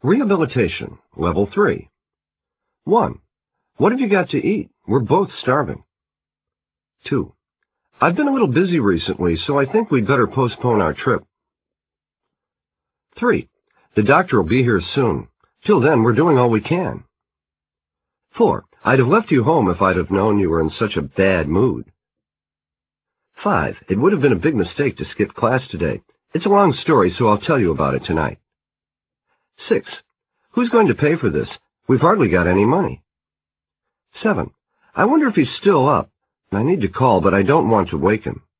Rehabilitation, Level 3. 1. What have you got to eat? We're both starving. 2. I've been a little busy recently, so I think we'd better postpone our trip. 3. The doctor will be here soon. Till then, we're doing all we can. 4. I'd have left you home if I'd have known you were in such a bad mood. 5. It would have been a big mistake to skip class today. It's a long story, so I'll tell you about it tonight. 6. Who's going to pay for this? We've hardly got any money. 7. I wonder if he's still up. I need to call, but I don't want to wake him.